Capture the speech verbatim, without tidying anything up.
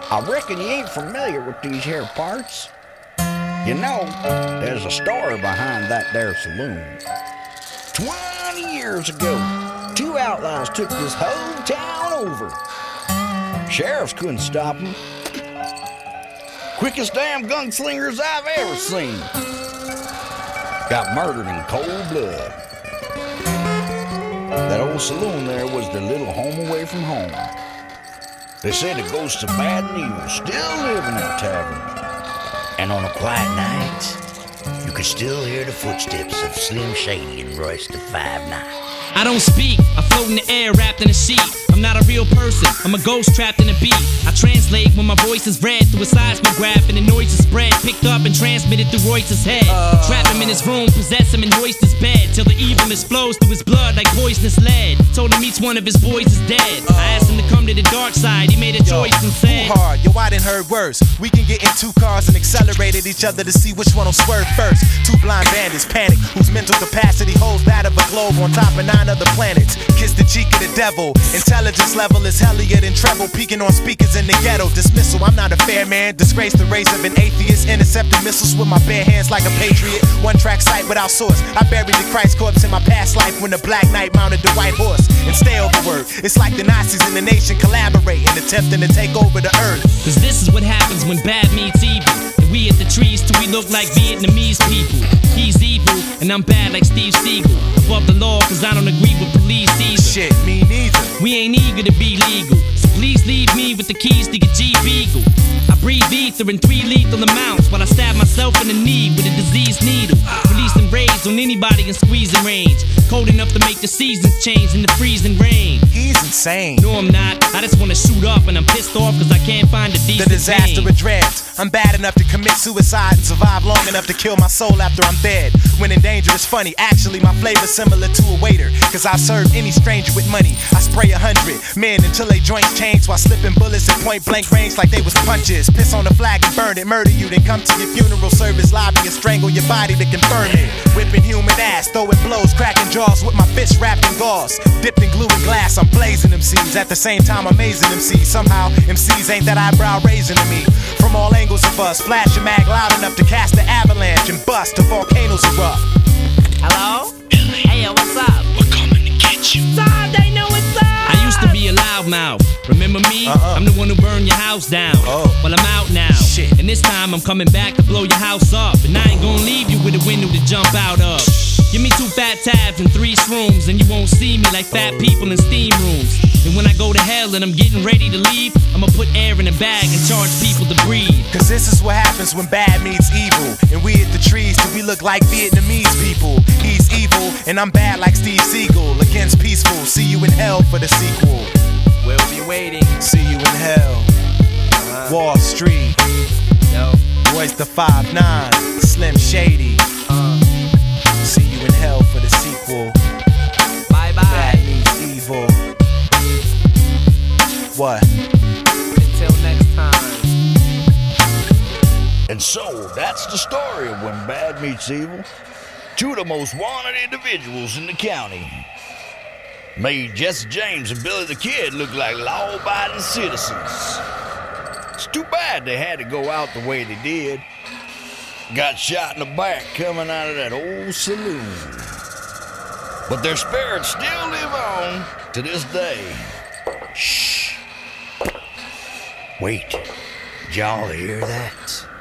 I reckon you ain't familiar with these here parts. You know, there's a story behind that there saloon. Twenty years ago, two outlaws took this whole town over. Sheriffs couldn't stop them. Quickest damn gunslingers I've ever seen. Got murdered in cold blood. That old saloon there was their little home away from home. They say the ghosts of bad and evil still live in that tavern. And on a quiet night, you could still hear the footsteps of Slim Shady and Royce the Five Nine. I don't speak, I float in the air wrapped in a sheet. I'm not a real person, I'm a ghost trapped in a beat. I translate when my voice is read through a seismograph and the noise is spread, picked up and transmitted through Royce's head. uh, Trap him in his room, possess him and hoist his bed till the evilness flows through his blood like poisonous lead. Told him each one of his boys is dead. uh, I asked him to come to the dark side, he made a yo, choice and said, too hard, yo I done heard worse. We can get in two cars and accelerate at each other to see which one will swerve first. Two blind bandits panic, whose mental capacity holds that of a globe on top of nine other planets. Kiss the cheek of the devil, intelligence level is hellier than treble, peeking on speakers in the ghetto. Dismissal, I'm not a fair man, disgrace the race of an atheist, intercepting missiles with my bare hands like a patriot. One track sight without source, I buried the Christ corpse in my past life when the Black Knight mounted the white horse. And stay overword, it's like the Nazis in the nation collaborating, attempting to take over the earth. Cause this is what happens when bad meets evil. And we at the trees till we look like Vietnamese people. He's evil, and I'm bad like Steve Seagal. Above the law, cause I don't agree with police either. Shit, me neither. We ain't eager to be legal, so please leave me with the keys to your Jeep Eagle. I breathe ether in three lethal amounts while I stab myself in the knee with a diseased needle. Releasing rage on anybody in squeezing range. Cold enough to make the seasons change in the freezing rain. He's insane. No, I'm not. I just wanna shoot up and I'm pissed off cause I can't find a decent The disaster vein. of dreads. I'm bad enough to commit suicide and survive long enough to kill my soul after I'm dead. When in danger is funny, actually my flavor's similar to a waiter. Cause I've served any stranger with money. I spray a hundred men until they joints change while slipping bullets at point blank range like they was punches. Piss on the flag and burn it, murder you, then come to your funeral service lobby and strangle your body to confirm it. Whipping human ass, throwing blows, cracking jaws with my fists wrapped in gauze. Dipped in glue and glass, I'm blazing M Cs. At the same time, amazing M Cs. Somehow, M Cs ain't that eyebrow raising to me. From all angles of us, flash a mag loud enough to cast the avalanche and bust the volcanoes erupt. Hello? Hey, yo, what's up? We're coming to get you. Son, they know what's up! I used to be a loudmouth. Remember me? Uh-uh. I'm the one who burned your house down. Oh. Well, I'm out now. Shit. And this time I'm coming back to blow your house up. And I ain't gonna leave you with a window to jump out of. Give me two fat tabs and three shrooms, and you won't see me like fat people in steam rooms. And when I go to hell and I'm getting ready to leave, I'ma put air in a bag and charge people to breathe. Cause this is what happens when bad meets evil. And we hit the trees till we look like Vietnamese people. He's evil, and I'm bad like Steve Seagal. Against peaceful, see you in hell for the sequel. We'll be waiting. See you in hell. Uh-huh. Wall Street. Yo. Royce the Five Nine. Slim Shady. Uh. See you in hell for the sequel. Bye bye. Bad meets evil. What? Until next time. And so, that's the story of when bad meets evil. Two of the most wanted individuals in the county. Made Jesse James and Billy the Kid look like law-abiding citizens. It's too bad they had to go out the way they did. Got shot in the back coming out of that old saloon. But their spirits still live on to this day. Shh. Wait, did y'all hear that?